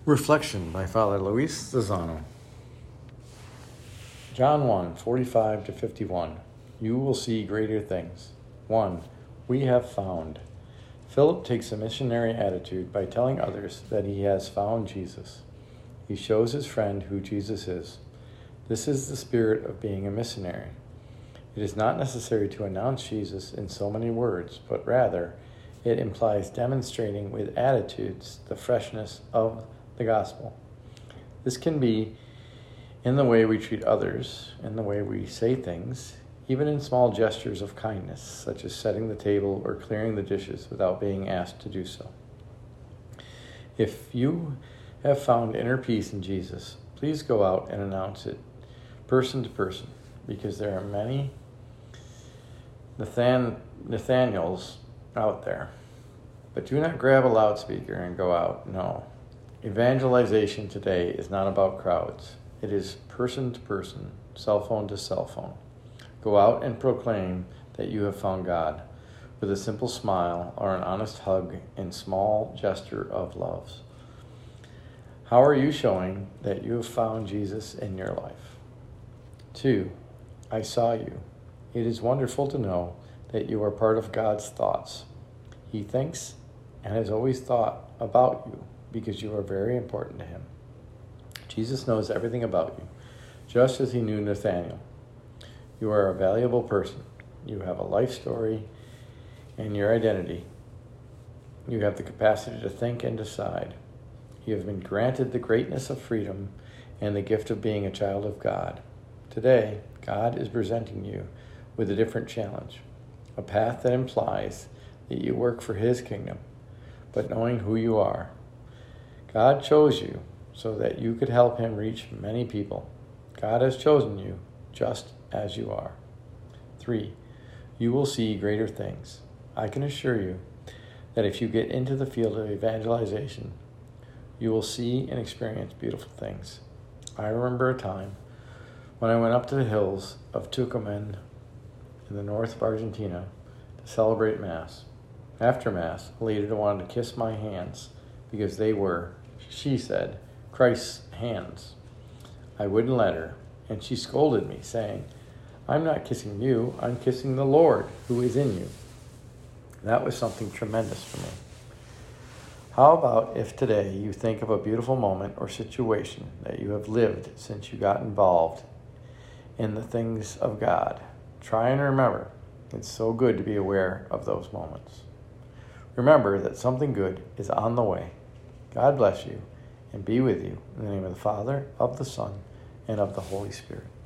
Reflection by Father Luis Lozano. John 1, 45 to 51. You will see greater things. 1. We have found. Philip takes a missionary attitude by telling others that he has found Jesus. He shows his friend who Jesus is. This is the spirit of being a missionary. It is not necessary to announce Jesus in so many words, but rather it implies demonstrating with attitudes the freshness of the gospel. This can be in the way we treat others, in the way we say things, even in small gestures of kindness, such as setting the table or clearing the dishes without being asked to do so. If you have found inner peace in Jesus, please go out and announce it person to person, because there are many Nathaniels out there. But do not grab a loudspeaker and go out. No. Evangelization today is not about crowds. It is person to person, cell phone to cell phone. Go out and proclaim that you have found God with a simple smile or an honest hug and small gesture of love. How are you showing that you have found Jesus in your life? 2. I saw you. It is wonderful to know that you are part of God's thoughts. He thinks and has always thought about you because you are very important to him. Jesus knows everything about you, just as he knew Nathanael. You are a valuable person. You have a life story and your identity. You have the capacity to think and decide. You have been granted the greatness of freedom and the gift of being a child of God. Today, God is presenting you with a different challenge, a path that implies that you work for his kingdom, but knowing who you are. God chose you so that you could help him reach many people. God has chosen you just as you are. 3. You will see greater things. I can assure you that if you get into the field of evangelization, you will see and experience beautiful things. I remember a time when I went up to the hills of Tucumán in the north of Argentina to celebrate Mass. After Mass, a lady wanted to kiss my hands because they were, she said, Christ's hands. I wouldn't let her, and she scolded me, saying, I'm not kissing you, I'm kissing the Lord who is in you. That was something tremendous for me. How about if today you think of a beautiful moment or situation that you have lived since you got involved in the things of God? Try and remember. It's so good to be aware of those moments. Remember that something good is on the way. God bless you and be with you in the name of the Father, of the Son, and of the Holy Spirit.